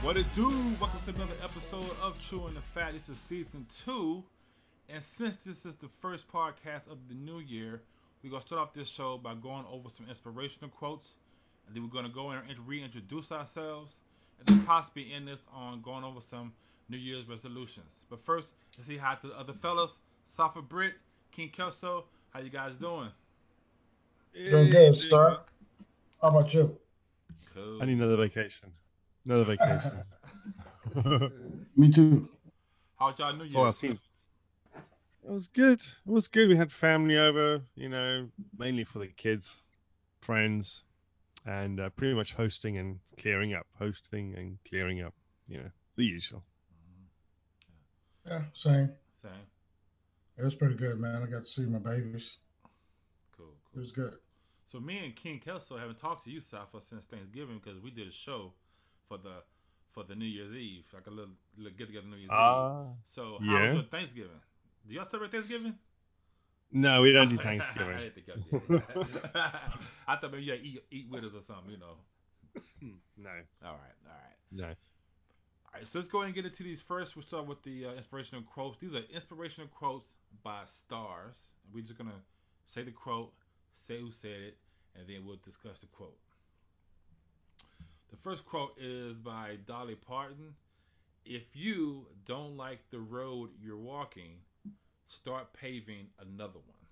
What it do? Welcome to another episode of Chewing the Fat. This is season 2. And since this is the first podcast of the new year, we're going to start off this show by going over some inspirational quotes. And then we're going to go in and reintroduce ourselves. And then possibly end this on going over some New Year's resolutions. But first, let's see hi to the other fellas. Safa Britt, King Kelso, how you guys doing? Doing Hey, good, doing sir. well. How about you? I Cool. need another vacation. Another vacation. That's Me too. How y'all New all I Year's? seen. It was good. It was good. We had family over, mainly for the kids, friends, and pretty much hosting and clearing up, hosting and clearing up, the usual. Yeah, same. Same. It was pretty good, man. I got to see my babies. Cool, It cool. was good. So me and King Kelso haven't talked to you, Safa, since Thanksgiving because we did a show for the New Year's Eve, like a little get together New Year's Eve. Ah, So how was yeah. your Thanksgiving? Do y'all celebrate Thanksgiving? No, we don't do I Thanksgiving. didn't think y'all did. I thought maybe y'all eat with us or something. No, All right, all right. no. All right, so let's go ahead and get into these first. We'll start with the inspirational quotes. These are inspirational quotes by stars. And we're just going to say the quote, say who said it, and then we'll discuss the quote. The first quote is by Dolly Parton. If you don't like the road you're walking, start paving another one.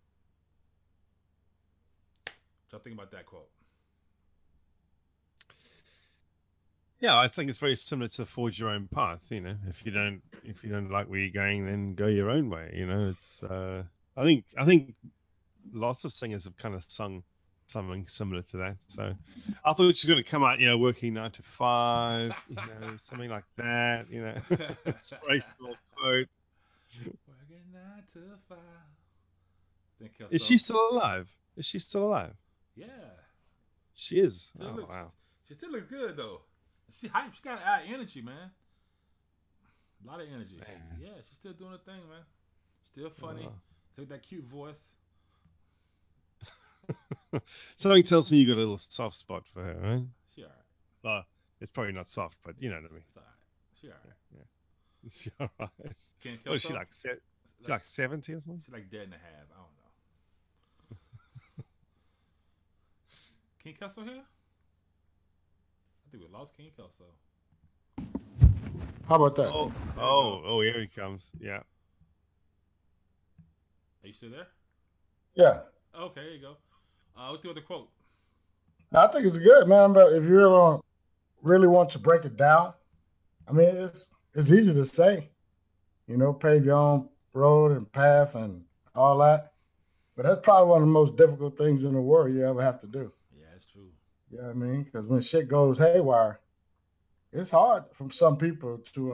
So I think about that quote. Yeah, I think it's very similar to forge your own path. If you don't like where you're going, then go your own way. It's. I think lots of singers have kind of sung something similar to that. So I thought she was going to come out, working 9 to 5, something like that. Inspirational quote. Working 9 to 5. Thank you Is she so. still alive? Is she still alive? Yeah, She is. still Oh looks. wow. She still looks good though. She hype. She got a lot of energy, man. A lot of energy. Man. Yeah, she's still doing her thing, man. Still funny. Oh. Still that cute voice. Something tells me you got a little soft spot for her, right? She alright. Well, it's probably not soft, but you know what I mean. It's alright. She alright. Yeah, yeah. She all right. Ken What is she Kelso, like? She like like 70 or something? she's like dead and a half. I don't know. Ken Kelso here? I think we lost Ken Kelso. How about that? Oh, There we go. here he comes. Yeah. Are you still there? Yeah. Okay, there you go. What's the other quote? I think it's good, man. But if you really want to break it down, I mean, it's easy to say. Pave your own road and path and all that. But that's probably one of the most difficult things in the world you ever have to do. Yeah, it's true. You know what I mean? Because when shit goes haywire, it's hard for some people to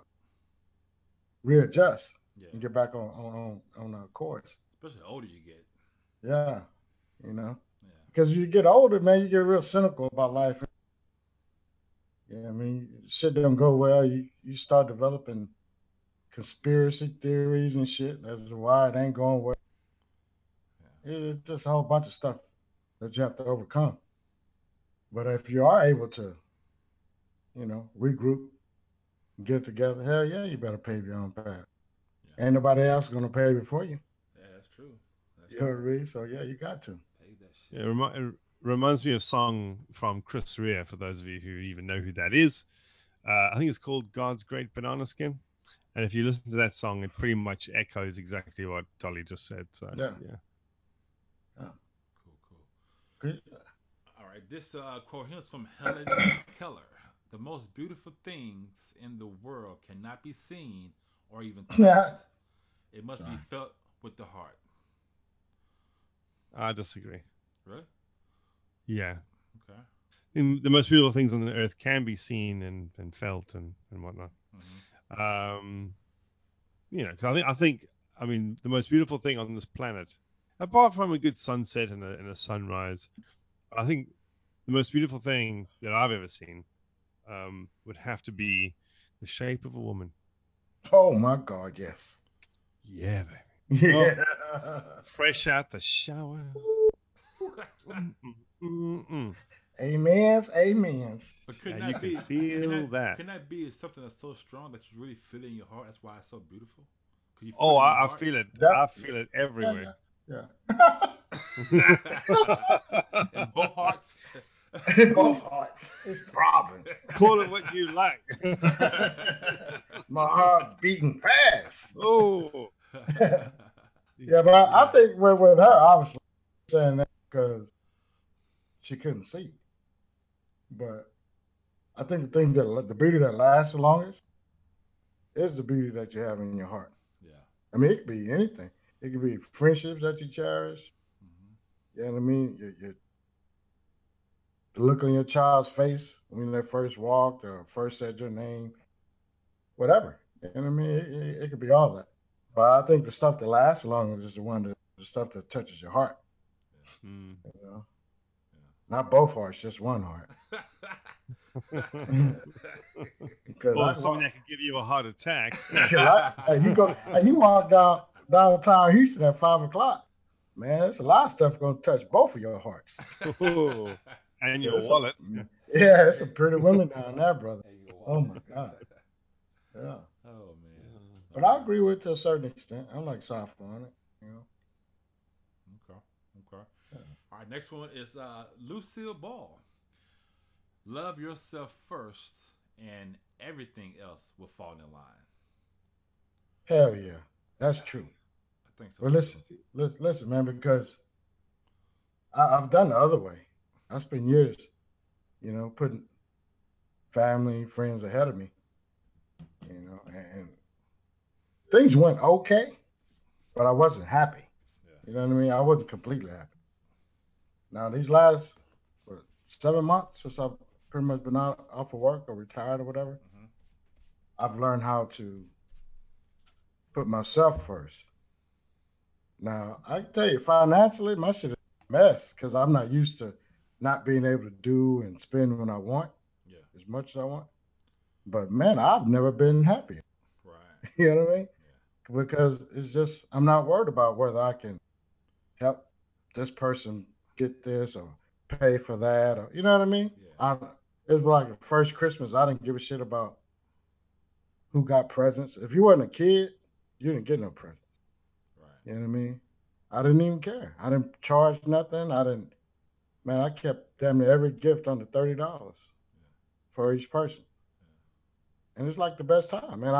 readjust Yeah, and get back on course. especially the older you get. Yeah, you know. Yeah, Because you get older, man, you get real cynical about life. Yeah, I mean, shit don't go well. You start developing conspiracy theories and shit as to why it ain't going well. yeah, It's just a whole bunch of stuff that you have to overcome. But if you are able to, regroup, get together, hell yeah, you better pave your own path. yeah. Ain't nobody else gonna pave it for you. Yeah, that's true. That's You know what true. I mean? So yeah, you got to. Pay that It, shit. it reminds me of a song from Chris Rea, for those of you who even know who that is. I think it's called God's Great Banana Skin. And if you listen to that song, it pretty much echoes exactly what Dolly just said. So, Yeah. yeah. Yeah. Cool, cool. Good. All right, this quote here is from Helen Keller. The most beautiful things in the world cannot be seen or even Yeah. touched. It must be Sorry. felt with the heart. I disagree. Really? Yeah. Okay. The most beautiful things on the earth can be seen and felt and whatnot. Mm-hmm. Um, 'cause I mean, the most beautiful thing on this planet, apart from a good sunset and a sunrise, I think the most beautiful thing that I've ever seen would have to be the shape of a woman. Oh my God, yes. Yeah, baby. Oh, Yeah. fresh out the shower. Mm-mm, mm-mm. Amens, amens. But Yeah, you can feel that. couldn't that be something that's so strong that you really feel it in your heart? That's why it's so beautiful. Cause you feel Oh, it in your I heart. feel it. That, I feel it everywhere. yeah, yeah. In both hearts. In both hearts, it's throbbing. Call it what you like. My heart beating fast. Oh, Yeah, but I yeah. think with her, obviously saying that because she couldn't see. But I think the beauty that lasts the longest is the beauty that you have in your heart. Yeah. I mean, it could be anything. It could be friendships that you cherish. Hmm. You know what I mean? The look on your child's face when they first walked or first said your name, whatever. You know what I mean? It could be all that. But I think the stuff that lasts the longest is the stuff that touches your heart. Mm. You know, not both hearts, just one heart. Because I Or can something walk, that could give you a heart attack. cause you walk downtown Houston at 5 o'clock, man. There's a lot of stuff gonna touch both of your hearts. Oh, and Yeah, your wallet. yeah, it's some pretty women down there, brother. Hey, you Oh wallet. my God, yeah. Oh man. But Oh I man. agree with it to a certain extent. I'm like soft on it, you know. Okay. Okay. All right. Next one is Lucille Ball. Love yourself first, and everything else will fall in line. Hell yeah, that's true. I think so But too. listen, man, because I've done the other way. I spent years, putting family, friends ahead of me, and things went okay, but I wasn't happy. Yeah. You know what I mean? I wasn't completely happy. Now these last what, 7 months since I've pretty much been out off of work or retired or whatever, Hmm. I've learned how to put myself first. Now I can tell you, financially, my shit is a mess because I'm not used to not being able to do and spend when I want Yeah. as much as I want. But man, I've never been happy. Right. You know what I mean? Yeah. Because it's just I'm not worried about whether I can help this person get this or pay for that or you know what I mean? Yeah. It was like the first Christmas I didn't give a shit about who got presents. If you wasn't a kid, you didn't get no presents. Right. You know what I mean? I didn't even care. I didn't charge nothing. I didn't man, I kept damn near every gift under $30 for each person. And it's like the best time, man.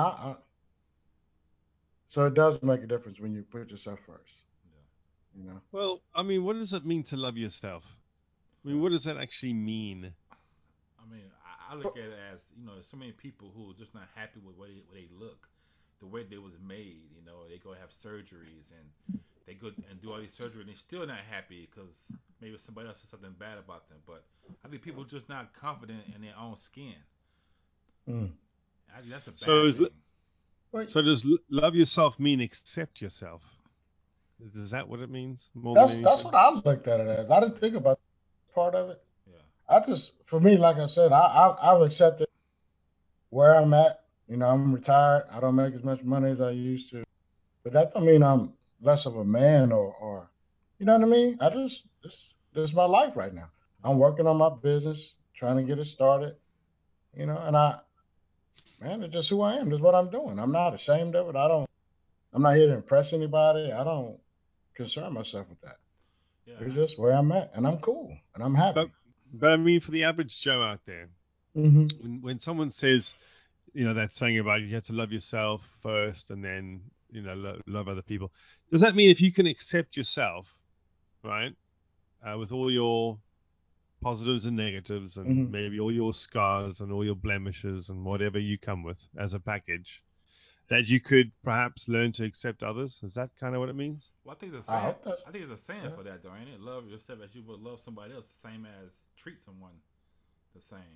So it does make a difference when you put yourself first, Yeah. you know. Well, I mean, what does it mean to love yourself? I mean, Well, what does that actually mean? I mean, I look at it as there's so many people who are just not happy with what they look, the way they was made. They go have surgeries and they go and do all these surgery and they're still not happy because maybe somebody else said something bad about them. But I think people are just not confident in their own skin. Mm. I think that's a So, bad is, thing. Wait, so does love yourself mean accept yourself? Is that what it means more than that's anything? what I looked at it as. I didn't think about part of it. Yeah. I just, for me, like I said, I've accepted where I'm at. I'm retired. I don't make as much money as I used to, but that don't mean I'm less of a man or you know what I mean. This is my life right now. I'm working on my business, trying to get it started. And man, it's just who I am. This is what I'm doing. I'm not ashamed of it. I'm not here to impress anybody. I don't concern myself with that. Yeah. It's just where I'm at, and I'm cool, and I'm But, happy. but I mean, for the average Joe out there, Hmm. when someone says, that saying about you have to love yourself first and then, love other people, does that mean if you can accept yourself, right, with all your positives and negatives and Hmm. maybe all your scars and all your blemishes and whatever you come with as a package, that you could perhaps learn to accept others? Is that kind of what it means? Well, I think it's a I saying. hope that's I think it's a saying yeah. for that, though, ain't it? Love yourself as you would love somebody else, the same as treat someone the same.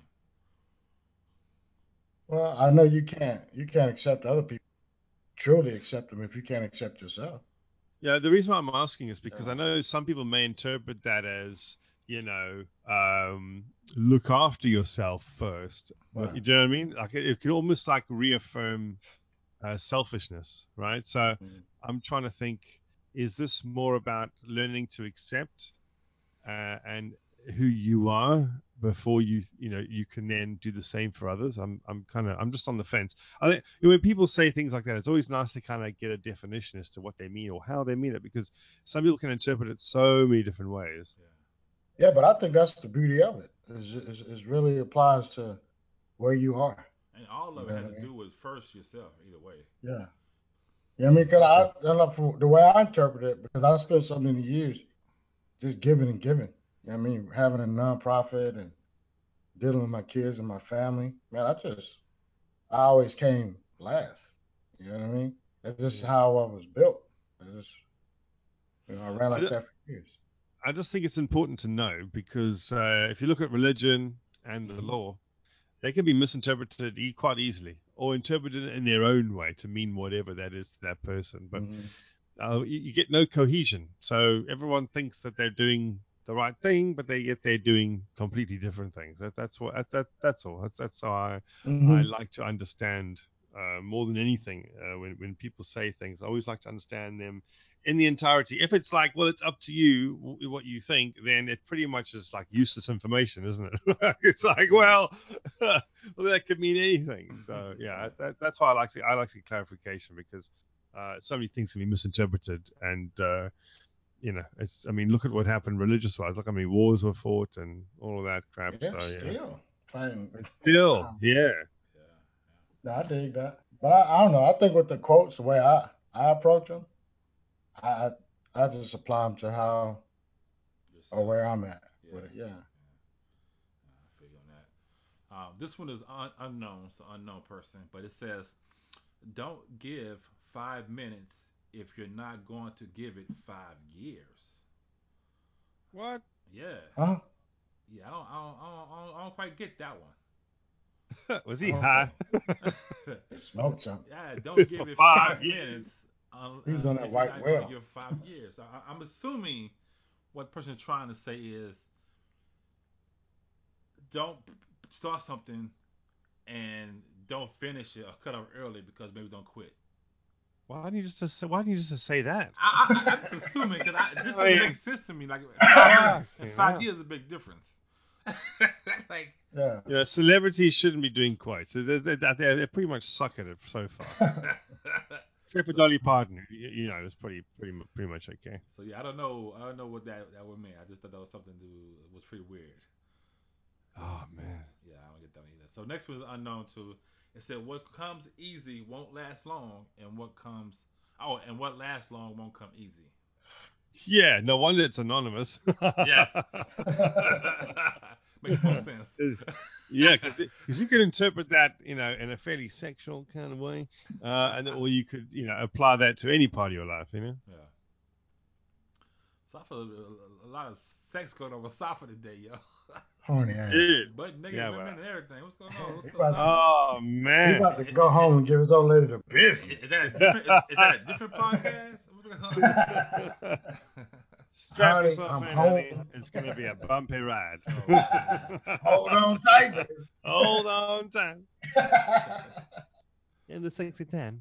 Well, I know you can't accept other people, truly accept them if you can't accept yourself. Yeah, the reason why I'm asking is because Yeah. I know some people may interpret that as, you know, um, look after yourself first. But Right. you know what I mean? Like it can almost like reaffirm selfishness, right? So Mhm. I'm trying to think: is this more about learning to accept and who you are before you can then do the same for others. I'm just on the fence. I think when people say things like that, it's always nice to kind of get a definition as to what they mean or how they mean it, because some people can interpret it so many different ways. Yeah, but I think that's the beauty of it. Is really applies to where you are. And all You of it know has what to I mean? do with first yourself, either way. Yeah. Yeah, I mean, because Exactly. I don't know, from the way I interpret it, because I spent so many years just giving and giving. You know what I mean, having a nonprofit and dealing with my kids and my family. Man, I always came last. You know what I mean? That's just Yeah. how I was built. I just, I ran I, like ju- that for years. I just think it's important to know because if you look at religion and the law, they can be misinterpreted quite easily or interpreted in their own way to mean whatever that is to that person. But Hmm. you get no cohesion. So everyone thinks that they're doing the right thing, but they're doing completely different things. That's all. That's how I Hmm. like to understand more than anything. When people say things, I always like to understand them in the entirety. If it's like, well, it's up to you what you think, then it pretty much is like useless information, isn't it? It's like, well, well, that could mean anything. So yeah, that's why I like the clarification, because so many things can be misinterpreted, and I mean, look at what happened religious wise. Look how many wars were fought and all of that crap. Yeah, So yeah, still fighting. it's still, yeah. Yeah, No, I dig that. But I don't know. I think with the quotes, the way I approach them, I I just apply them to how yeah. or Yourself. where I'm at Yeah, with it. Yeah. I feel you on that. This one is unknown. It's an unknown person, but it says, "Don't give 5 minutes if you're not going to give it 5 years." What? Yeah, Huh? yeah. I don't quite get that Was he high? Okay. He smoked something. yeah, don't give For it five five years? minutes He was on that if you're white not going to whale. give 5 years. I'm assuming what the person is trying to say is don't start something and don't finish it or cut off early because maybe don't quit. Why didn't you just say that? I'm just assuming because this I doesn't make mean, sense to me. Like fuck, and 5 years is a big difference. Like Yeah. celebrities shouldn't be doing quotes. They pretty much suck at it so far. Except for so Dolly Parton, it's pretty much okay. so yeah, I don't know. I don't know what that would mean. I just thought that was something that was pretty weird. Yeah, Oh man. yeah, I don't get that either. So next one is unknown too. It said what comes easy won't last long, and what lasts long won't come easy. Yeah, no wonder it's anonymous. Yes, makes more sense. Yeah, because you could interpret that, in a fairly sexual kind of way, or you could, apply that to any part of your life. Yeah. So I feel a lot of sex going over Safa today, yo. Horny ass. Dude. But nigga, Yeah, well. women, and everything. What's going on? What's He going about Safa? Oh he man. about to go home and give his old lady the business. Is that a different? Is that a different podcast? What's going on? Strap Honey, yourself I'm in, honey. home. It's gonna be a bumpy ride. Oh man. Hold on tight, baby. Hold on time. In the 60-10.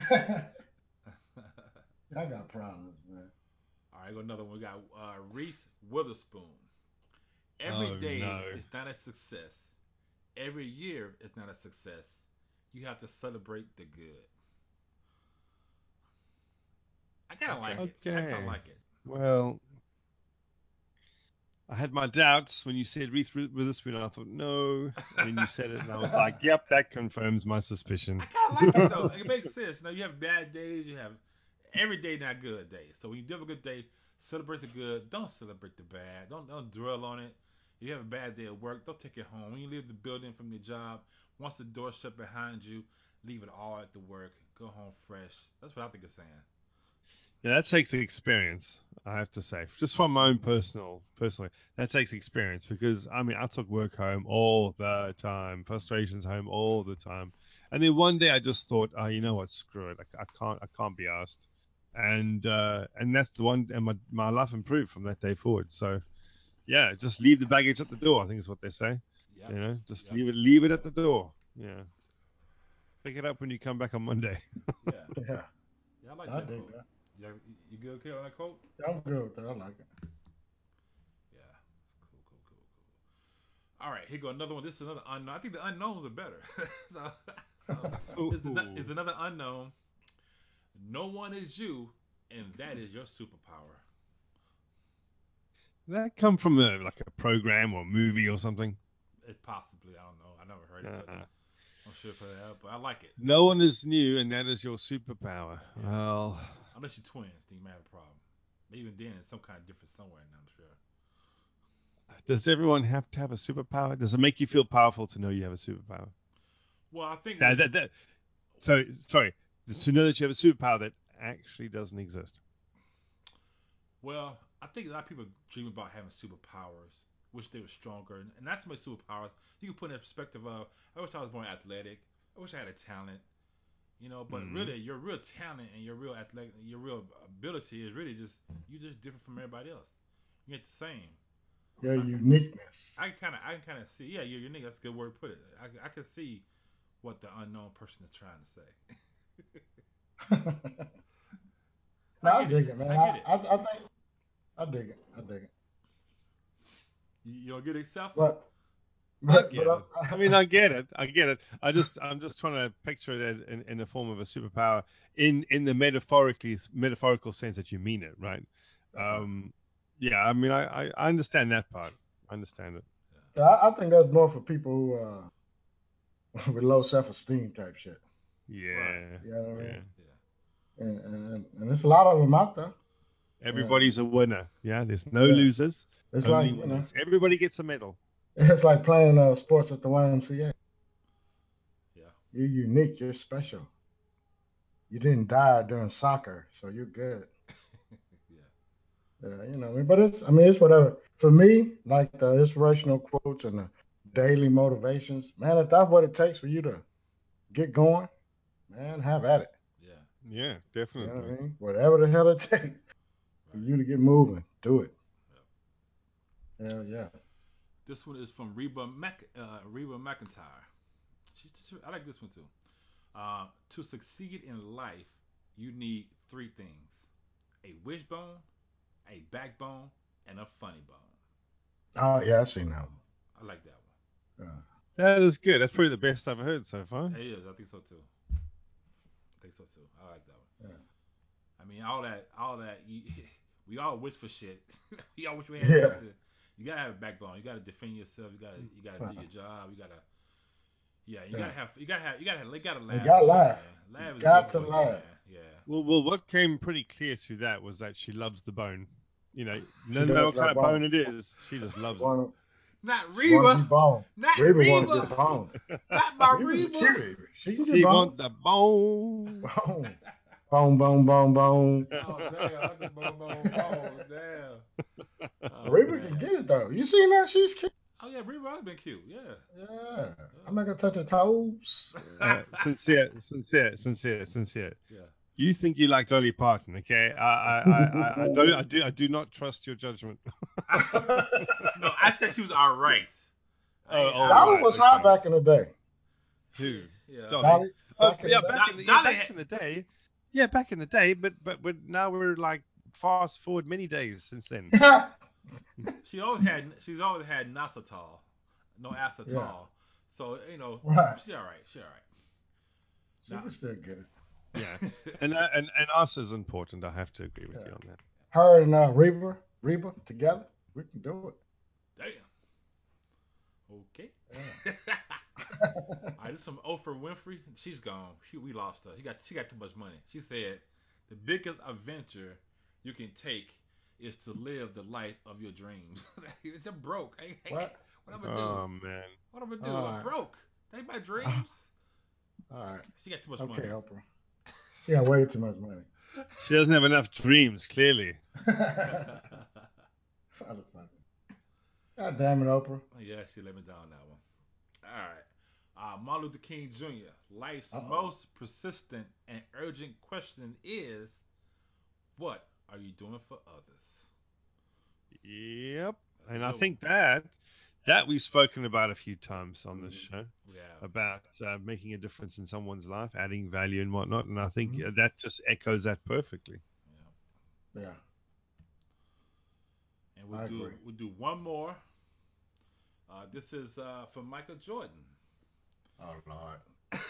I got problems, man. All right, go another one. We got Reese Witherspoon. Every Oh day no. is not a success. Every year is not a success. You have to celebrate the good. I kind of Okay. like it. I kind of Okay. like it. Well, I had my doubts when you said Reese Witherspoon. And I thought no, and then you said it, and I was like, "Yep, that confirms my I suspicion." kind of like it though. It makes sense. You have bad days. You have every day not good days. So when you do have a good day, celebrate the good. Don't celebrate the bad. Don't dwell on it. If you have a bad day at work, don't take it home. When you leave the building from your job, once the door shut behind you, leave it all at the work. Go home fresh. That's what I think it's saying. Yeah, that takes experience, I have to say. Just from my own personally, that takes experience because I mean I took work home all the time, frustrations home all the time, and then one day I just thought, oh, you know what, screw it, I can't be asked, and that's the one, and my life improved from that day forward. So yeah, just leave the baggage at the door. I think is what they say. Yep. Just Yep. leave it at the door. Yeah, pick it up when you come back on Monday. Yeah. Yeah, Yeah. I like I that dig quote. that. You good, kid, on that quote? I'm good with that. I like it. Yeah. It's cool. All right, here go another one. This is another unknown. I think the unknowns are better. so, so it's Ooh. another unknown. No one is you, and that is your superpower. That come from like a program or movie or something. It possibly, I don't know. I never heard it, but Uh, I'm sure put it out. But I like it. no one is new, and that is your superpower. Yeah. Well, Unless you're twins, then you might have a problem. Even then, it's some kind of difference somewhere, and I'm sure. does everyone have to have a superpower? Does it make you feel powerful to know you have a superpower? Well, I think That, what that, you that, so, sorry, to know that you have a superpower that actually doesn't exist. Well, I think a lot of people dream about having superpowers, wish they were stronger, and that's my superpowers. You can put in perspective of, I wish I was more athletic. I wish I had a talent, But Mm. really, your real talent and your real athletic, your real ability is really just you just different from everybody else. You ain't the same. Your I, uniqueness. I can kind of see. Yeah, you're unique. That's a good word to put it. I can see what the unknown person is trying to say. No, I I get it. dig it, man. I get it. I think I dig it. I dig it. You don't get it, self? But I but get it. I mean, I get it. I get it. I'm just trying to picture it in the form of a superpower in the metaphorical sense that you mean it, right? uh, Um, yeah. I mean, I understand that part. I understand it. yeah, I think that's more for people who with low self esteem type shit. Right. Yeah. You know what I mean? Yeah. Yeah. And there's a lot of them out there. And Everybody's a winner. Yeah. There's no yeah, losers, it's like only winners. Everybody gets a medal. it's like playing sports at the YMCA. Yeah. You're unique. You're special. You didn't die during soccer, so you're good. Yeah. But it's whatever. For me, like the inspirational quotes and the daily motivations, man, if that's what it takes for you to get going, man, have at it. Yeah. Yeah, You know what definitely. I mean? Whatever the hell it takes for Right. you to get moving, do it. Yeah. Hell yeah. This one is from Reba McIntyre. I like this one too. To succeed in life, you need three things: a wishbone, a backbone, and a funny bone. Oh yeah, I seen that I like that one. That is good. That's probably the best I've heard so far. one. It is. I think so too. I think so too. I like that one. Yeah. I mean, all that. We all wish for shit. We all wish we had Yeah. something. You gotta have a backbone. You gotta defend yourself. You gotta do Uh, your job. You gotta yeah. yeah. You gotta You laugh got and to shit, laugh. man. You Laugh is good got to for you, laugh. man. Yeah. Well, what came pretty clear through that was that she loves the bone. She No matter does what kind love of bone. bone it is, she just She loves it. want Not she want to be Reba. bone. Not Reba want to Reba. get bone. Not my Reba's a Reba. cutie. She can get She bone. want the bone. Bone. Bone, bone, bone, bone. Oh damn! I like the boom, boom, boom. Damn. Oh Reba can man. get it though. You seen that? She's cute. Oh yeah, Reba has been cute. Yeah. Yeah. I Oh. make her touch her toes. Sincere. Yeah. You think you like Dolly Parton, okay? I do not trust your judgment. No, I said she was all right. Oh, Dolly right, was hot okay. back in the day. Who? Yeah. Dolly? Dolly Oh, back in the yeah, day. Dolly back had, in the day. Yeah, back in the day, but now we're like fast forward many days since then. she's always had Nasatol, no Yeah. acetol. So Right. she all right. She all right. She can still get it. Yeah, Now, and us is important. I have to agree with Yeah. you on that. Her and Reba together, we can do it. damn. Okay. Yeah. All right, this is some Oprah Winfrey. She's gone. We lost her. She got too much money. She said the biggest adventure you can take is to live the life of your dreams. It's just broke. What? What I'm gonna do? Oh man. What I'm gonna All do? I'm right. broke. That ain't my Uh, dreams. all right. She got too much Okay, money. Oprah. She got way too much money. She doesn't have enough dreams, clearly. Father, father. God damn it, Oprah. Yeah, she let me down that one. All right. Martin Luther King Jr. Life's Uh oh. most persistent and urgent question is, what are you doing for others? Yep. That's a And I good one. think that we've spoken about a few times on this Mm-hmm. show Yeah. about making a difference in someone's life, adding value and whatnot. And I think Mm-hmm. that just echoes that perfectly. Yeah. Yeah, And I agree. we'll do one more. This is from Michael Jordan. Oh Lord.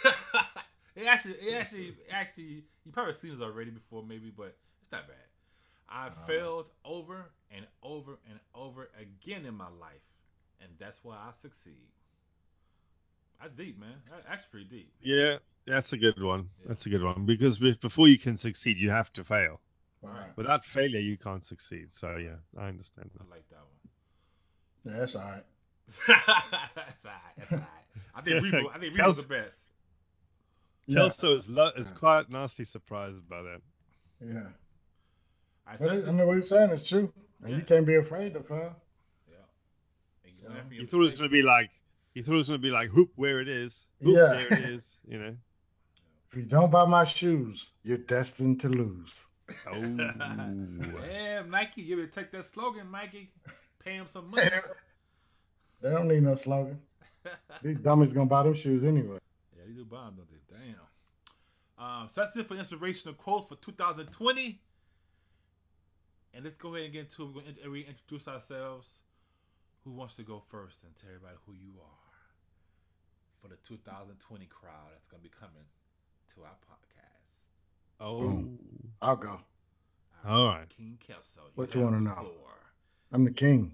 Actually, you probably seen this already before, maybe, but it's not bad. I Uh, failed over and over and over again in my life, and that's why I succeed. That's deep, man. That's pretty deep. Yeah, that's a good one. Yeah. That's a good one because before you can succeed, you have to fail. Right. right. Without failure, you can't succeed. So yeah, I understand I that. like that Yeah, that's all right. one. That's alright. That's alright. I think Reaper was the Kels, best. Yeah. Kelso is Yeah. quite nicely surprised by that. Yeah. All right, so But let's I do. mean, what you're saying is true, and Yeah. you can't be afraid to fail. Yeah. And you You learn know? from your You thought it was mistakes. going to be like, you thought it was going to be like, whoop, where it is, whoop, Yeah. there it is. You know. If you don't buy my shoes, you're destined to lose. Oh, Yeah, Nike, you better take that slogan, Nike. Pay him some they money. don't need no slogan. These dummies gonna buy them shoes anyway. Yeah, they do bomb, don't they? Damn. So that's it for inspirational quotes for 2020. And let's go ahead and get into it. We're going to reintroduce ourselves. Who wants to go first and tell everybody who you are for the 2020 crowd that's going to be coming to our podcast? Boom. oh, I'll go. All all right, right. King Kelso, you What you have want to the know? floor. I'm the king.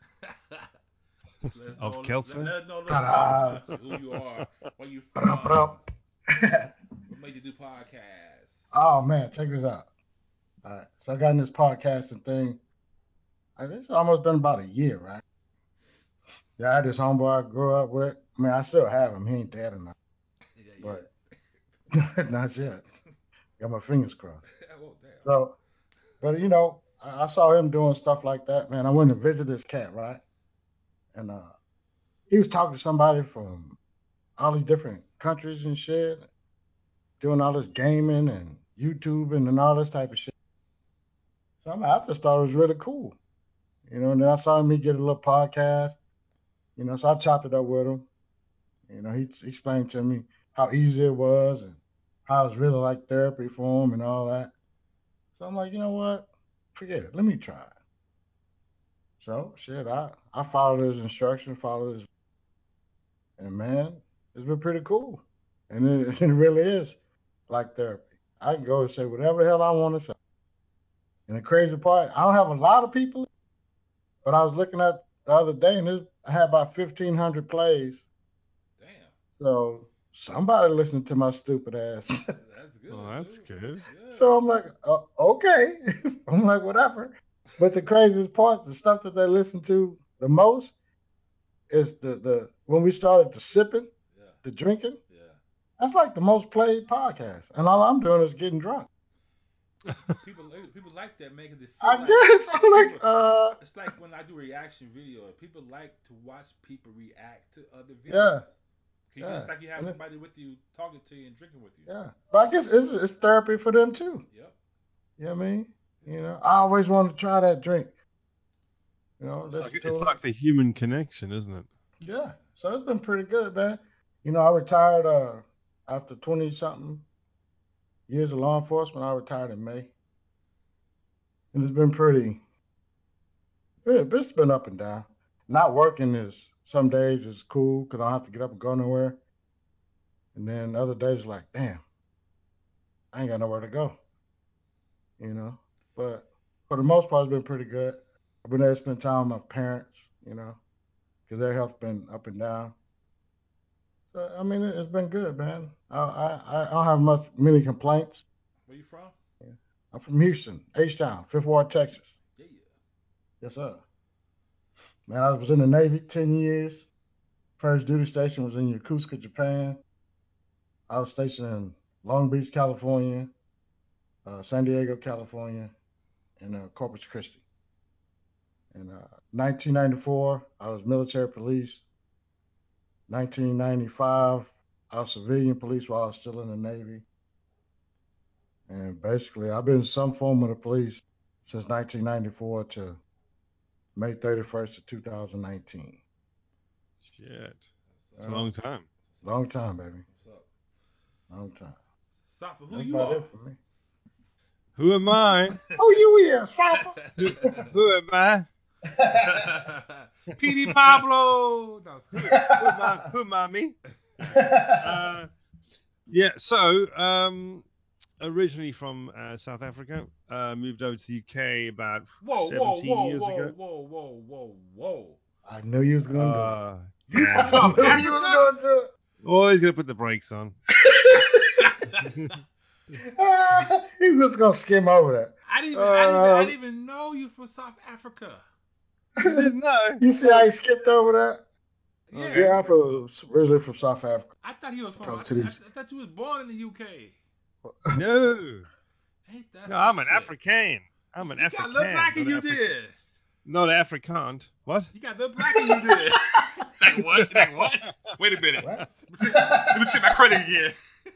let us Of know, Kelso. let us know a little something Ta-da! about you, who you are, where you Ba-dum-ba-dum. from, what made you do podcasts. Oh man, check this out. All right, so I got in this podcasting thing. I think it's almost been about a year, right? Yeah, I had this homeboy I grew up with. I mean, I still have him. He ain't dead enough, Yeah, but yeah. not yet. Got my fingers crossed. Oh, damn. So, but I saw him doing stuff like that. Man, I went to visit this cat, right? And he was talking to somebody from all these different countries and shit, doing all this gaming and YouTubing and all this type of shit. So I just thought it was really cool, And then I saw him get a little podcast, So I chopped it up with him. He explained to me how easy it was and how it's really like therapy for him and all that. So I'm like, you know what? Forget it. Let me try it. So shit, I followed his instructions, followed his, and man, it's been pretty cool. And it really is like therapy. I can go and say whatever the hell I want to say. And the crazy part, I don't have a lot of people, but I was looking at the other day and I had about 1,500 plays. Damn. So somebody listened to my stupid ass. That's Oh, good, that's dude. good. So Yeah. I'm like, okay. I'm like, whatever. But the craziest part, the stuff that they listen to the most is the when we started the sipping, Yeah. the drinking. Yeah. That's like the most played podcast, and all I'm doing is getting drunk. People like that, man, because they feel I like guess I'm like, people. It's like when I do reaction video. People like to watch people react to other yeah, videos. yeah, It's like you have and somebody with you, talking to you, and drinking with you. yeah. But I guess it's therapy for them too. Yep. You know what I mean? Yeah. I always wanted to try that drink. It's like Listen to it's it. like the human connection, isn't it? Yeah, so it's been pretty good, man. I retired after 20 something years of law enforcement. I retired in May, and it's been it's been up and down. Not working is some days is cool because I don't have to get up and go nowhere, and then other days like, damn, I ain't got nowhere to go. You know, but for the most part, it's been pretty good. I've been able to spend time with my parents, because their health's been up and down. So I mean, it's been good, man. I don't have many complaints. Where you from? Yeah. I'm from Houston, H-Town, Fifth Ward, Texas. Yeah. Yes, sir. Man, I was in the Navy 10 years. First duty station was in Yokosuka, Japan. I was stationed in Long Beach, California, San Diego, California, and Corpus Christi. In 1994, I was military police. 1995, I was civilian police while I was still in the Navy. And basically, I've been some form of the police since 1994 to May 31st of 2019. Shit, it's a Uh, long time. What's up? long time, baby. What's up? Long time. Safa, who That's you about are? it for me. Who am I? Oh, you is, Sapa. Who am I? PD Pablo. No, Who, mommy? Yeah. So, originally from South Africa, moved over to the UK about whoa, whoa, 17 whoa, years whoa, ago. whoa, whoa, whoa, whoa. I knew you was gonna do it. You Damn from South I knew right. you was Africa? gonna do Always gonna put the brakes on. it. He was just gonna skim over that. I didn't even know you from South Africa. You didn't know? You see how he skipped over that? Yeah, Okay. Yeah, I'm originally from South Africa. I thought he was from. Come to these. I thought you was born in the UK. No. Ain't that No, some I'm an shit? African. I'm an You got a little African, blacker you did. not African. What? You got a little blacker you did. Like what? Like what? Wait a minute. What? Let me check my credit again.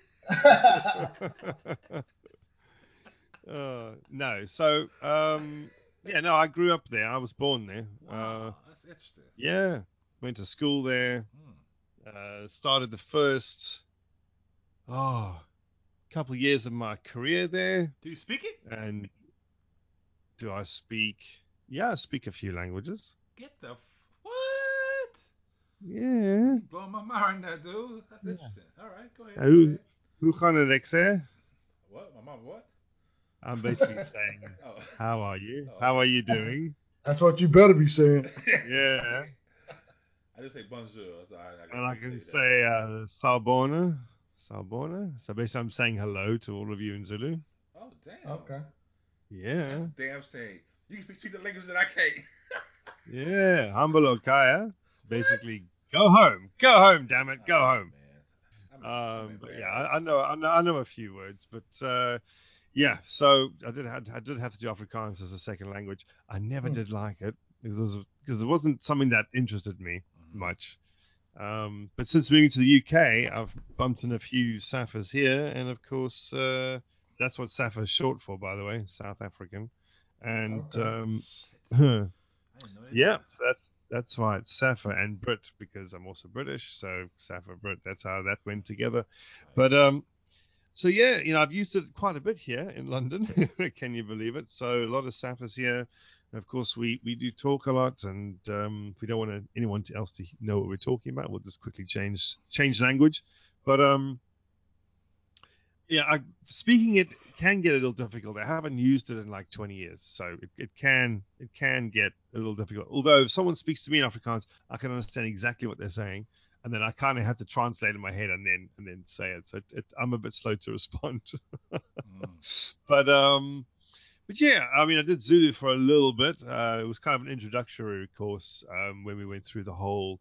No. So, yeah, no, I grew up there. I was born there. Wow, that's interesting. Yeah, went to school there. Started the first couple of years of my career there. Do you speak it? And do I speak? Yeah, I speak a few languages. Get the what? Yeah. You blowing my mind right now, dude. That's Yeah. interesting. All right, go ahead. Go Hoe ahead. hoe gaan het Rexe? What? My mom? What? I'm basically saying, Oh. how are you? Oh, How okay. are you doing? That's what you better be saying. Yeah. I just say bonjour. So And I can can say that. say Sawubona. Sawubona. So basically, I'm saying hello to all of you in Zulu. Oh, damn. Okay. That's Yeah. a damn shame. You can speak the language that I can't. Yeah. Humble Okaya. Basically, go home. Go home, damn it. Go home. Man. I'm But yeah, embarrassed. I know a few words, but yeah. So I did have to do Afrikaans as a second language. I never Hmm. did like it because it wasn't something that interested me much. But since moving to the UK, I've bumped in a few Safas here, and of course, that's what Safa is short for, by the way, South African. And Okay. Shit. I didn't know that yeah, either. so that's why it's Safa and Brit because I'm also British, so Safa Brit. That's how that went together. Right. But so yeah, I've used it quite a bit here in London. Can you believe it? So a lot of Safas here. And of course, we do talk a lot, and if we don't want anyone else to know what we're talking about, we'll just quickly change language. But yeah, speaking it can get a little difficult. I haven't used it in like 20 years, so it can get a little difficult. Although if someone speaks to me in Afrikaans, I can understand exactly what they're saying, and then I kind of have to translate in my head and then say it. So I'm a bit slow to respond. but but yeah, I mean, I did Zulu for a little bit. It was kind of an introductory course when we went through the whole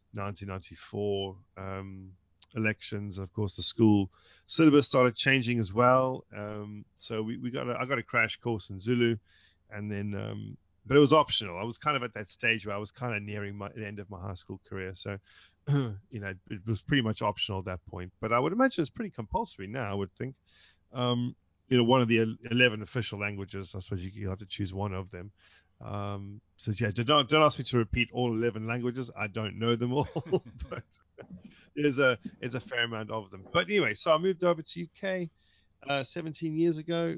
1994 elections. Of course, the school syllabus started changing as well. So I got a crash course in Zulu, and then but it was optional. I was kind of at that stage where I was kind of nearing the end of my high school career, so it was pretty much optional at that point. But I would imagine it's pretty compulsory now. I would think. Um, one of the 11 official languages. I suppose you have to choose one of them. So yeah, don't ask me to repeat all 11 languages. I don't know them all, but there's a fair amount of them. But anyway, so I moved over to UK 17 years ago,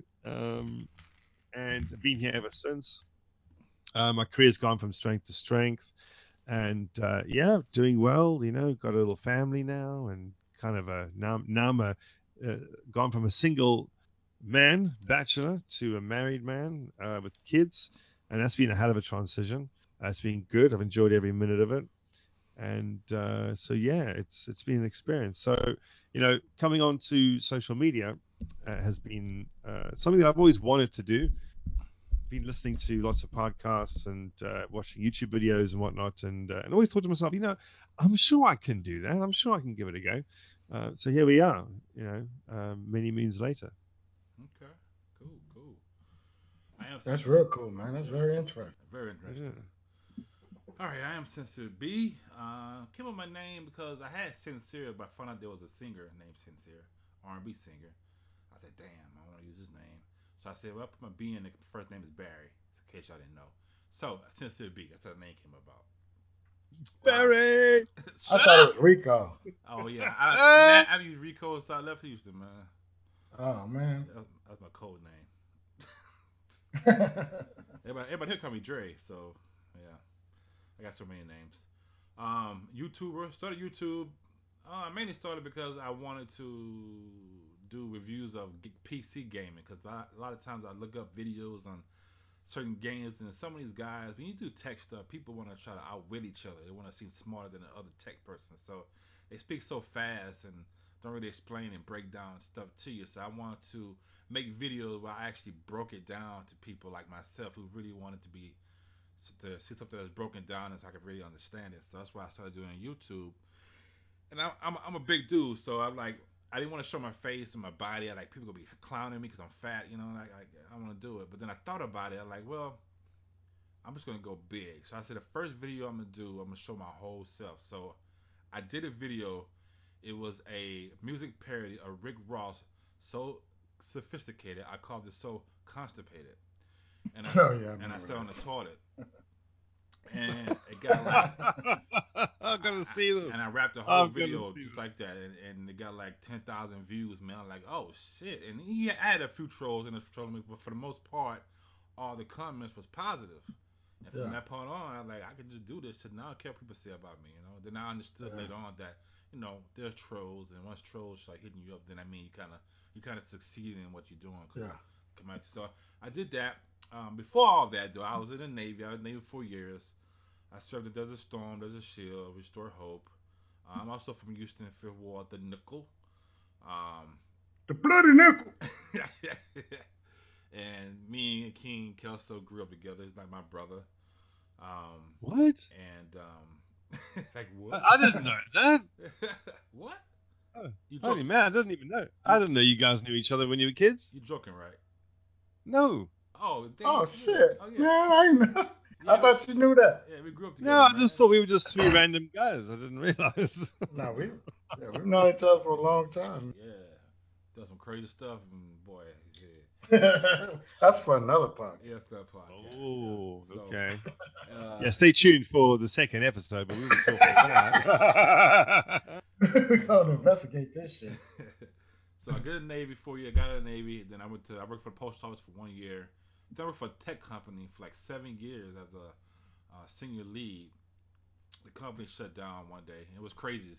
and been here ever since. My career's gone from strength to strength, and yeah, doing well. Got a little family now, and kind of now I'm gone from a single man, bachelor, to a married man with kids, and that's been a hell of a transition. It's been good. I've enjoyed every minute of it, and so yeah, it's been an experience. So coming on to social media has been something that I've always wanted to do. Been listening to lots of podcasts and watching YouTube videos and whatnot, and always thought to myself, I'm sure I can do that. I'm sure I can give it a go. So here we are, many moons later. Okay. Cool. I am That's sincere. real cool, man. That's very interesting. Very Yeah. interesting. All right, I am Sincere B. Came up with my name because I had Sincere, but I found out there was a singer named Sincere, R&B singer. I said, damn, I want to use his name. So I said, well, I put my B in. The first name is Barry, in case y'all didn't know. So Sincere B. That's how the name came about. Barry. I Shut thought it up. was Rico. Oh yeah, I used Rico, so I left Houston, man. Oh man. That's my code name. Everybody here call me Dre, so yeah. I got so many names. YouTuber started YouTube. I mainly started because I wanted to do reviews of PC gaming because a lot of times I look up videos on certain games and some of these guys when you do tech stuff, people want to try to outwit each other. They want to seem smarter than the other tech person, so they speak so fast and don't really explain and break down stuff to you. So I wanted to make videos where I actually broke it down to people like myself who really wanted to see something that's broken down and so I could really understand it. So that's why I started doing YouTube. And I'm a big dude, so I'm like I didn't want to show my face and my body. I like people gonna be clowning me because I'm fat, you know. Like I want to do it, but then I thought about it. I'm like, well, I'm just gonna go big. So I said the first video I'm gonna do, I'm gonna show my whole self. So I did a video. It was a music parody of Rick Ross, so sophisticated. I called it so constipated, and I Oh yeah, I and I remember sat on the this. toilet, and it got like I'm gonna see this. and I rapped the whole I'm gonna video see just this. like that, and it got like 10,000 views, man. I'm like, oh shit! And he had a few trolls in this trolling me, but for the most part, all the comments was positive. And from Yeah, that point on, I like I could just do this shit. Now I don't care what people say about me, you know. Then I understood yeah, later on that there's trolls, and once trolls start hitting you up, then I mean you kind of succeeded in what you're doing because yeah. come out. So I did that. Before all that, though, I was in the Navy. I was in the Navy for 4 years. I served the Desert Storm, Desert Shield, Restore Hope. I'm also from Houston, Fifth Ward, the Nickel. Um, The bloody nickel. and me and King Kelso grew up together. He's like my brother. Um, What? like what? I didn't know that. What? Oh, You holy joke? man, I didn't even know. I You didn't know you guys knew each other when you were kids. you joking, right? No, Oh, Oh dang, yeah. shit, Oh yeah, man! I know. I yeah, thought you knew that. yeah. We grew up no, together, I man. just thought we were just three random guys. I didn't realize. No, yeah, we've known each other for a long time. Yeah, done some crazy stuff, and boy, yeah. That's for another podcast. Yes, that podcast. Yeah. Oh, So, okay. uh, Yeah, stay tuned for the second episode, but we will be talking about that. We gotta um, investigate this shit. so I got in the Navy 4 years. Got in the Navy. Then I worked for the post office for 1 year. Then I worked for a tech company for like 7 years as a senior lead. The company shut down one day. It was crazy.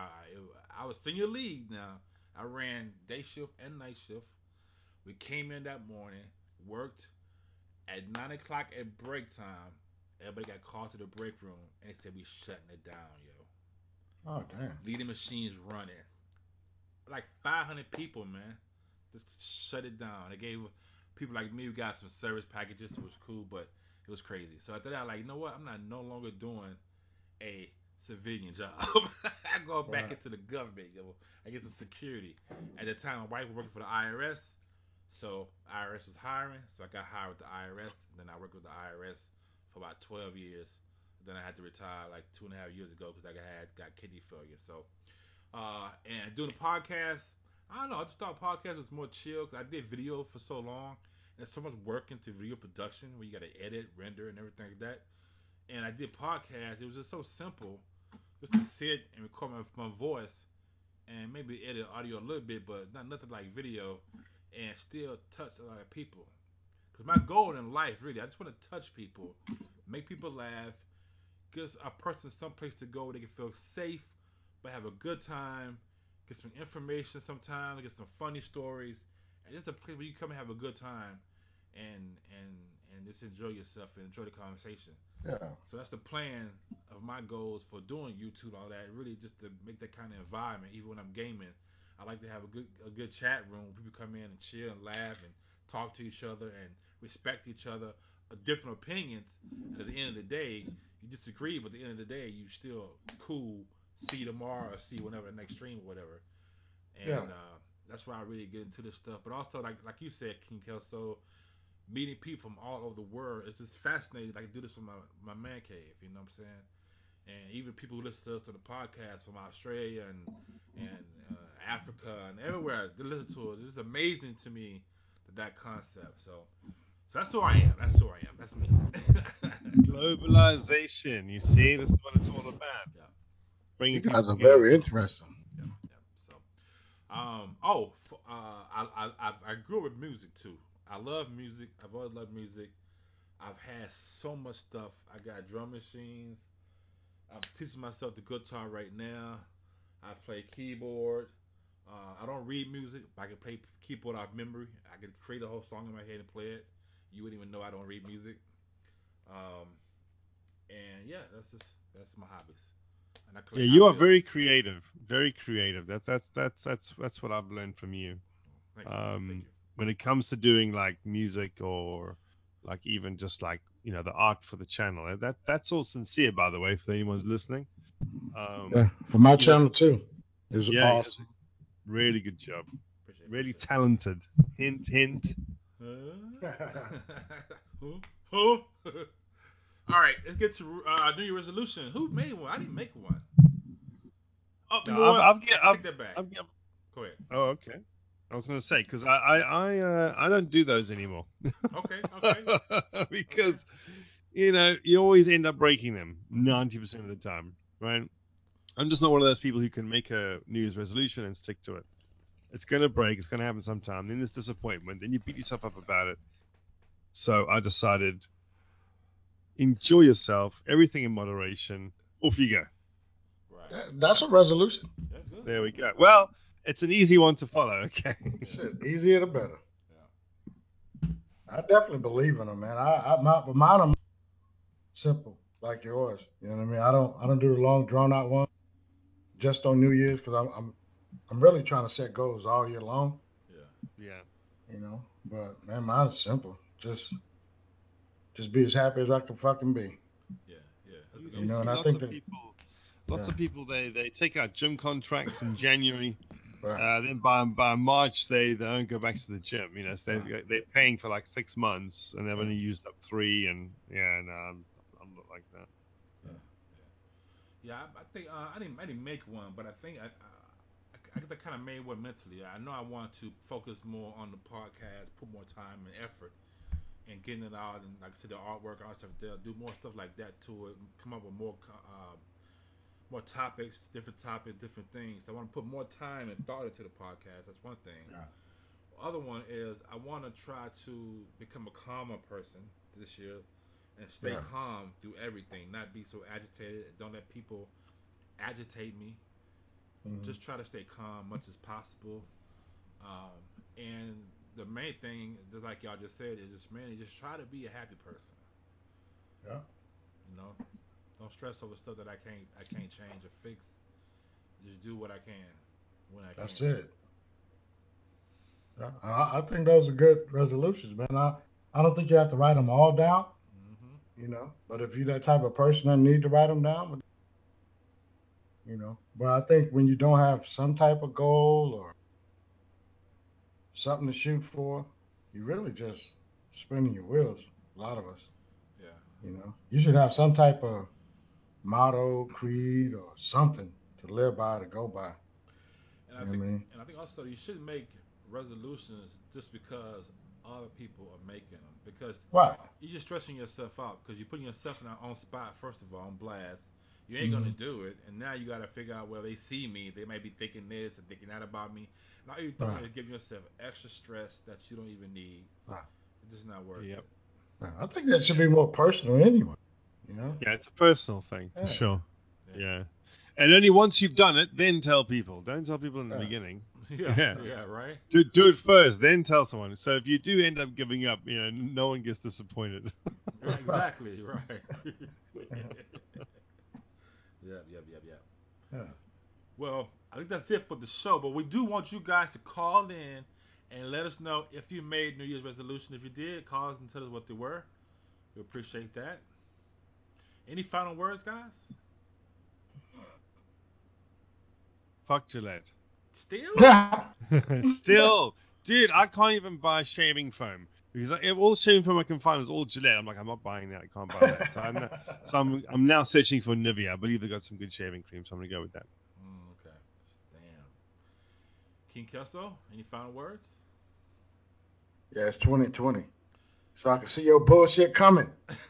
I was senior lead now. I ran day shift and night shift. We came in that morning, worked at 9 o'clock at break time. Everybody got called to the break room and they said we shutting it down, yo. Oh damn. Leading machines running. Like 500 people, man. Just shut it down. They gave people like me, we got some service packages. It was cool, but it was crazy. So after that, like, you know what? I'm not no longer doing a civilian job. I go back Right. into the government, yo. I get some security. At the time, my wife was working for the IRS, so IRS was hiring, so I got hired with the IRS. Then I worked with the IRS for about 12 years. Then I had to retire like 2.5 years ago because I got kidney failure. So and doing the podcast, I don't know. I just thought podcast was more chill because I did video for so long. There's so much work into video production where you got to edit, render, and everything like that. And I did podcast. It was just so simple, just to sit and record my voice and maybe edit audio a little bit, but not nothing like video, and still touch a lot of people. Because my goal in life, really, I just want to touch people, make people laugh, gives a person some place to go where they can feel safe, but have a good time, get some information sometimes, get some funny stories, and just a place where you come and have a good time, and and just enjoy yourself and enjoy the conversation. Yeah. So that's the plan of my goals for doing YouTube, all that. Really, just to make that kind of environment. Even when I'm gaming, I like to have a good chat room where people come in and chill and laugh and talk to each other and respect each other, different opinions. And at the end of the day, you disagree, but at the end of the day, you still cool. See you tomorrow, or see you whenever the next stream or whatever. Yeah. And that's why I really get into this stuff. But also, like you said, King Kelso, meeting people from all over the world. It's just fascinating. I can do this from my man cave. You know what I'm saying? And even people who listen to us on the podcast from Australia and Africa and everywhere, they listen to it. It's amazing to me that concept. So that's who I am. That's who I am. That's me. Globalization. You see, this is what it's all about. Yeah, You Bringing people guys are together. very interesting. yeah, yeah. I grew up with music too. I love music. I've always loved music. I've had so much stuff. I got drum machines. I'm teaching myself the guitar right now. I play keyboard. I don't read music, but I can play keyboard off memory. I can create a whole song in my head and play it. You wouldn't even know I don't read music. Um, and yeah, that's my hobbies. And I Yeah, collect you Hot are very Wheels. creative. Very creative. That's what I've learned from you. Thank you, man. Thank you. When it comes to doing like music or like even just like the art for the channel, that's all sincere, by the way, for anyone who's listening. Yeah, for my You know, channel too. Is yeah, he does awesome. a really good job. Really Appreciate talented. Hint, hint. it. Huh? Huh? All right, let's get to New Year resolution. Who made one? I didn't make one. Oh, you No, know what? I can take that back. I've, Go ahead. oh, okay. I was going to say because I don't do those anymore Okay, okay, okay. because you always end up breaking them 90% of the time, right? I'm just not one of those people who can make a New Year's resolution and stick to it. It's going to break. It's going to happen sometime. Then there's disappointment. Then you beat yourself up about it. So I decided, enjoy yourself, everything in moderation. Off you go. Right. That's a resolution. That's good. There we go. Well, it's an easy one to follow. Okay. Yeah. Shit, easier the better. Yeah. I definitely believe in them, man. But mine are simple, like yours. You know what I mean? I don't do the long drawn out one just on New Year's because I'm really trying to set goals all year long. Yeah. Yeah. But man, mine's simple. Just be as happy as I can fucking be. Yeah. Yeah. That's a You, good you one. And see I lots think of that people, yeah, they take out gym contracts in January. right, Then by March they don't go back to the gym. So right, they're paying for like 6 months and they've right, only used up three. And yeah, no, I'm not like that. yeah, Yeah. I think I didn't make one, but I think I kind of made one mentally. I know I want to focus more on the podcast, put more time and effort and getting it out, and like I said, the artwork, all that stuff. They'll do more stuff like that to it. Come up with more topics, different things. I want to put more time and thought into the podcast. That's one thing. yeah, Other one is I want to try to become a calmer person this year and stay yeah. calm through everything. Not be so agitated. Don't let people agitate me. Hmm. Just try to stay calm much as possible. And the main thing, just like y'all just said, is just mainly just try to be a happy person. Yeah. You know, don't stress over stuff that I can't change or fix. Just do what I can when I That's can. it. Yeah. I think those are good resolutions, man. I don't think you have to write them all down, Mm-hmm. But if you're that type of person that need to write them down, But I think when you don't have some type of goal or something to shoot for, you really just spinning your wheels. A lot of us, Yeah. You should have some type of motto, creed, or something to live by, to go by. And I You know think what I mean? and I think also you shouldn't make resolutions just because other people are making them because Right. you're just stressing yourself out because you're putting yourself in on spot first of all on blast. You ain't gonna Hmm. do it, and now you gotta figure out well they see me, they might be thinking this and thinking that about me. And all you're doing Right. is giving yourself extra stress that you don't even need. Right. It's just not worth Yep. it. Right. I think that should be more personal anyway. You Yeah, know? Yeah, it's a personal thing for Yeah. sure. yeah, Yeah. And only once you've done it, then tell people. Don't tell people in the Yeah. beginning. yeah, Yeah. Right. yeah. Right. Do it first, then tell someone. So if you do end up giving up, no one gets disappointed. Right. Right. Exactly. Right. Yep. Yep. Yep. Yep. Yeah. Well, I think that's it for the show, but we do want you guys to call in and let us know if you made New Year's resolution. If you did, call us and tell us what they were. We appreciate that. Any final words, guys? Fuck Gillette. Still? Still, dude, I can't even buy shaving foam because all the shaving foam I can find is all Gillette. I'm like, I'm not buying that. I can't buy that. I'm now searching for Nivea. I believe they got some good shaving cream, so I'm gonna go with that. Okay. Damn. King Kelso, any final words? Yeah, it's 2020. So I can see your bullshit coming.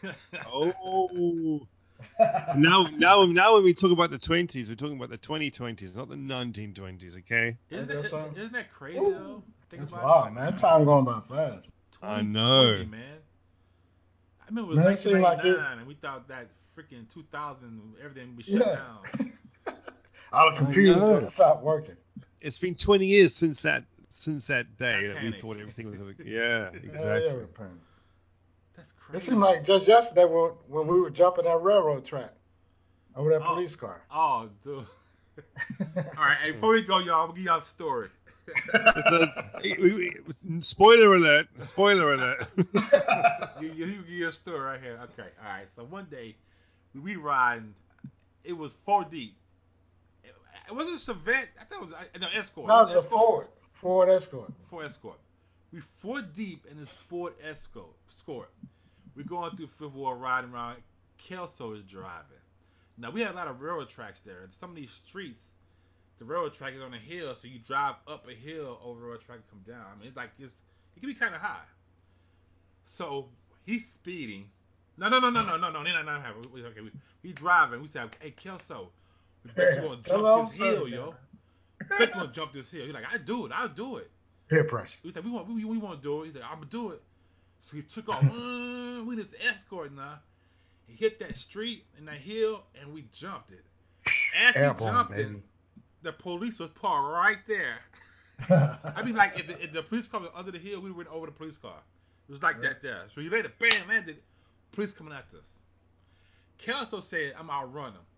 Oh, now, when we talk about the 20s, we're talking about the 2020s, not the 1920s. Okay, Ain't isn't that that something? isn't that crazy though? Ooh, Think that's about it. wild, man. Time going by fast. I 2020, know. man. I remember it Man, it was seemed like it. 1999, and we thought that freaking 2000 everything would be shut Yeah. down. All the I computers know. gonna stop working. It's been 20 years since that day that we Titanic. thought everything was gonna. Yeah, Yeah, exactly. we're paying. That's It crazy. seemed like just yesterday when we were jumping that railroad track over that Oh, police car. oh, dude. All right, hey, before we go, y'all, I'm gonna give y'all a story. It's spoiler alert! Spoiler alert! You give you a story right here. Okay, all right. So one day we riding. It was 4 deep. It wasn't a Savette. I thought it was no Escort. It No, was it was a Ford Escort. Ford Escort. We 4 deep in this Ford Escort. We're going through Fifth Ward riding around. Kelso is driving. Now we had a lot of railroad tracks there, and some of these streets, the railroad track is on a hill, so you drive up a hill over the railroad track and come down. I mean, it can be kind of high. So he's speeding. No. He's not having. Okay, we driving. We said, "Hey, Kelso, we bet you gonna Tell jump them this hill, story, yo. man. Bet you gonna jump this hill." He's like, I'll do it." Peer pressure. We said, we want to do it." He's like, "I'm gonna do it." So he took off. We just escort now. He hit that street and that hill, and we jumped it. As we Airborne, jumped it, baby. the police was parked right there. I mean, like if the police car was under the hill, we went over the police car. It was like that there. So he later, bam, landed. Police coming at us. Kelso said, "I'm outrun him."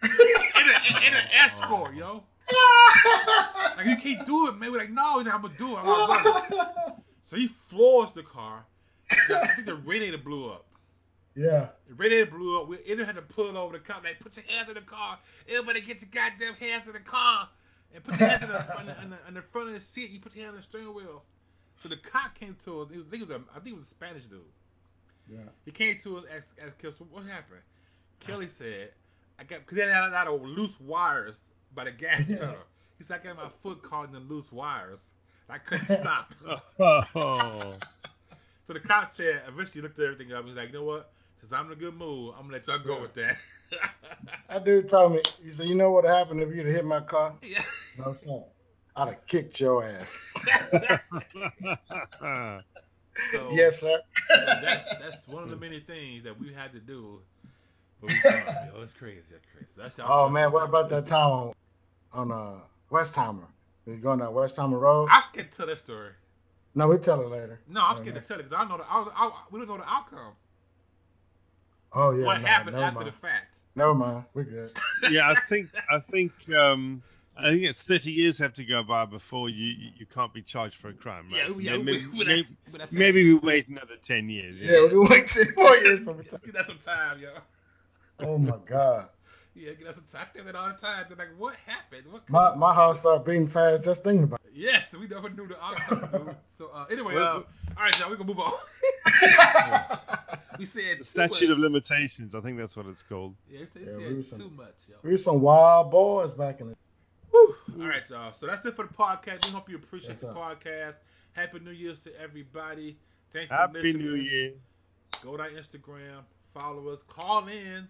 In an escort, yo. Like you can't do it, man. We're like, no, I'm gonna do it. I'm outrun him. So he floors the car. I think the radiator blew up. Yeah. The radiator blew up. We had to pull it over the car. Like, put your hands in the car. Everybody get your goddamn hands in the car. And put your hands in the front of the seat. You put your hand on the steering wheel. So the cop came to us. I think it was a Spanish dude. Yeah. He came to us as Kelly. So what happened? Kelly said, because they had a lot of loose wires by the gas pedal. He said, I got my foot caught in the loose wires. I couldn't stop. Oh, So the cop said, eventually looked at everything up. He's like, you know what? Since I'm in a good mood, I'm going to let y'all go with that. That dude told me, he said, you know what happened if you'd have hit my car? Yeah. No, sir. I'd have kicked your ass. So, Yes, sir. so that's one of the many things that we had to do. But we jumped, yo. It's crazy. That's crazy. That's our Oh, man, jumping what joke. about that time on Westheimer? We going down Westheimer Road? I'm scared to tell that story. No, we tell it later. No, I'm scared to tell it because I know we don't know the outcome. Oh, yeah, What no, happened never after mind. the fact? Never mind. We're good. yeah. I think it's 30 years have to go by before you can't be charged for a crime, right? Yeah, So yeah. But I said, maybe we wait another 10 years. Yeah, we can wait 4 years from the time. give that some time, yo. Oh, my God. Yeah, give that some time. I think that all the time. They're like, what happened? What could My heart started beating fast just thinking about Yes, we never knew the outcome, dude. So anyway, What, all right, y'all, we can move on. it. We said the too statute much. of limitations, I think that's what it's called. Yeah, they Yeah, said too much, yo. we were some wild boys back in the Whew. All right, y'all. So that's it for the podcast. We hope you appreciate Yes, the sir. podcast. Happy New Year's to everybody. Thanks for Happy New listening. Year. Go to our Instagram, follow us, call in,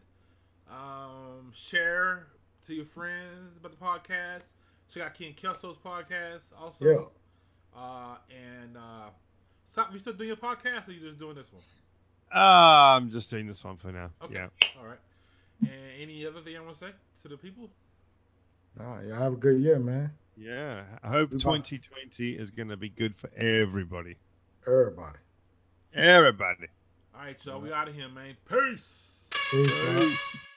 share to your friends about the podcast. Check out Ken Kelso's podcast also. Yeah. So we still doing your podcast, or you just doing this one? I'm just doing this one for now. Okay. Yeah. All right. And any other thing I want to say to the people? Nah, y'all have a good year, man. Yeah. I hope We about 2020 is going to be good for everybody. everybody. Everybody. All right, y'all. We out of here, man. Peace. Peace, man. Peace.